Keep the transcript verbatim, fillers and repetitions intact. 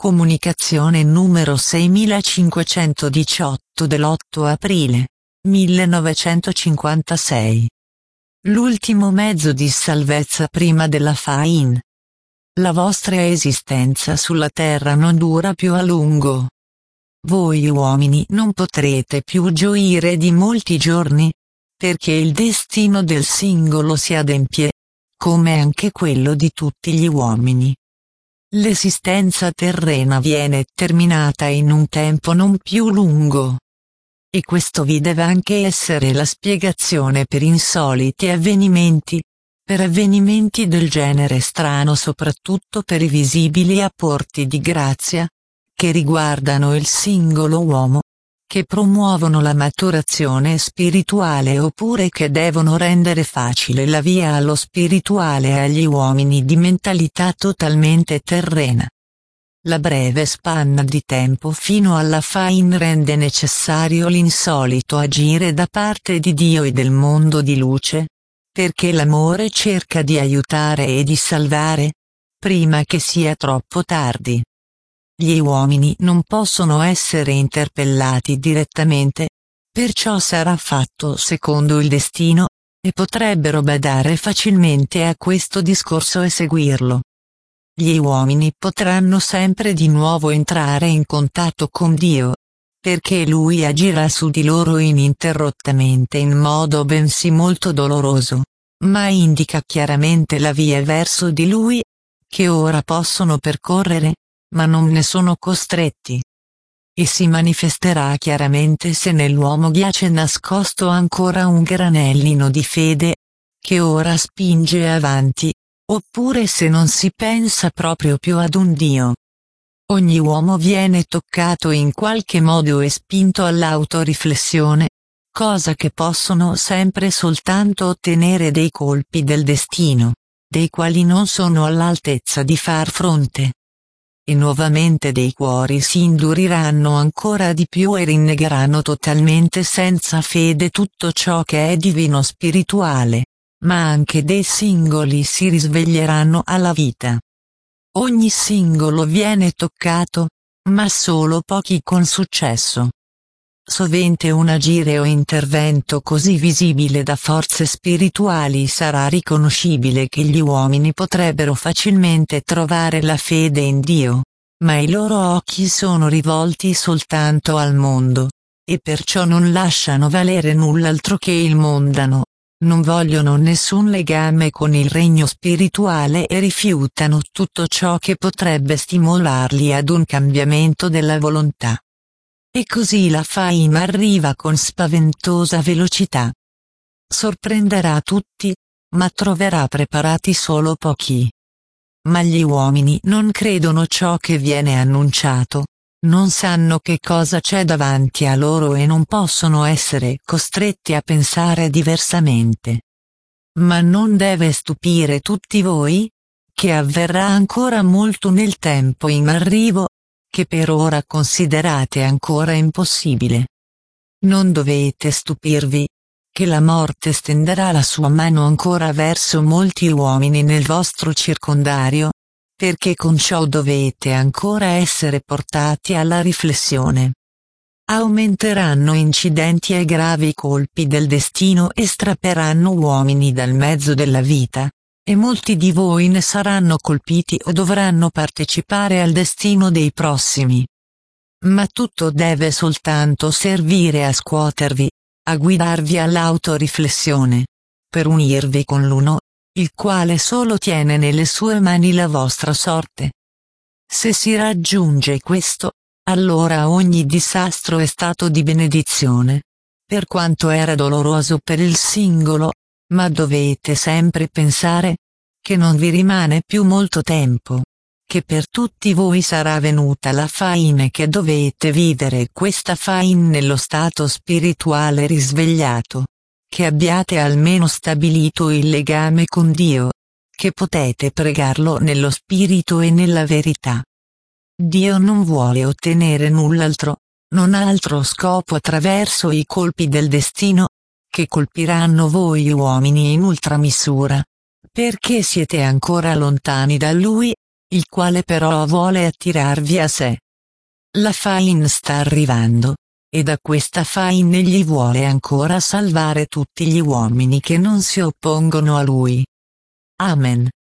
Comunicazione numero seimilacinquecentodiciotto dell'otto aprile millenovecentocinquantasei. L'ultimo mezzo di salvezza prima della Fain. La vostra esistenza sulla terra non dura più a lungo. Voi uomini non potrete più gioire di molti giorni, perché il destino del singolo si adempie, come anche quello di tutti gli uomini. L'esistenza terrena viene terminata in un tempo non più lungo. E questo vi deve anche essere la spiegazione per insoliti avvenimenti, per avvenimenti del genere strano, soprattutto per i visibili apporti di grazia, che riguardano il singolo uomo, che promuovono la maturazione spirituale oppure che devono rendere facile la via allo spirituale agli uomini di mentalità totalmente terrena. La breve spanna di tempo fino alla Fain rende necessario l'insolito agire da parte di Dio e del mondo di luce, perché l'amore cerca di aiutare e di salvare, prima che sia troppo tardi. Gli uomini non possono essere interpellati direttamente, perciò sarà fatto secondo il destino, e potrebbero badare facilmente a questo discorso e seguirlo. Gli uomini potranno sempre di nuovo entrare in contatto con Dio, perché Lui agirà su di loro ininterrottamente in modo bensì molto doloroso, ma indica chiaramente la via verso di Lui, che ora possono percorrere, ma non ne sono costretti. E si manifesterà chiaramente se nell'uomo giace nascosto ancora un granellino di fede, che ora spinge avanti, oppure se non si pensa proprio più ad un Dio. Ogni uomo viene toccato in qualche modo e spinto all'autoriflessione, cosa che possono sempre soltanto ottenere dei colpi del destino, dei quali non sono all'altezza di far fronte. E nuovamente dei cuori si induriranno ancora di più e rinnegheranno totalmente senza fede tutto ciò che è divino spirituale, ma anche dei singoli si risveglieranno alla vita. Ogni singolo viene toccato, ma solo pochi con successo. Sovente un agire o intervento così visibile da forze spirituali sarà riconoscibile che gli uomini potrebbero facilmente trovare la fede in Dio, ma i loro occhi sono rivolti soltanto al mondo, e perciò non lasciano valere null'altro che il mondano, non vogliono nessun legame con il regno spirituale e rifiutano tutto ciò che potrebbe stimolarli ad un cambiamento della volontà. E così la Fain arriva con spaventosa velocità. Sorprenderà tutti, ma troverà preparati solo pochi. Ma gli uomini non credono ciò che viene annunciato, non sanno che cosa c'è davanti a loro e non possono essere costretti a pensare diversamente. Ma non deve stupire tutti voi, che avverrà ancora molto nel tempo in arrivo, che per ora considerate ancora impossibile. Non dovete stupirvi, che la morte stenderà la sua mano ancora verso molti uomini nel vostro circondario, perché con ciò dovete ancora essere portati alla riflessione. Aumenteranno incidenti e gravi colpi del destino e strapperanno uomini dal mezzo della vita, e molti di voi ne saranno colpiti o dovranno partecipare al destino dei prossimi. Ma tutto deve soltanto servire a scuotervi, a guidarvi all'autoriflessione, per unirvi con l'Uno, il quale solo tiene nelle sue mani la vostra sorte. Se si raggiunge questo, allora ogni disastro è stato di benedizione, per quanto era doloroso per il singolo, ma dovete sempre pensare che non vi rimane più molto tempo, che per tutti voi sarà venuta la Fain e che dovete vivere questa Fain nello stato spirituale risvegliato, che abbiate almeno stabilito il legame con Dio, che potete pregarlo nello spirito e nella verità. Dio non vuole ottenere null'altro, non ha altro scopo attraverso i colpi del destino, che colpiranno voi uomini in ultramisura, perché siete ancora lontani da Lui, il quale però vuole attirarvi a sé. La Fain sta arrivando, e da questa Fain egli vuole ancora salvare tutti gli uomini che non si oppongono a lui. Amen.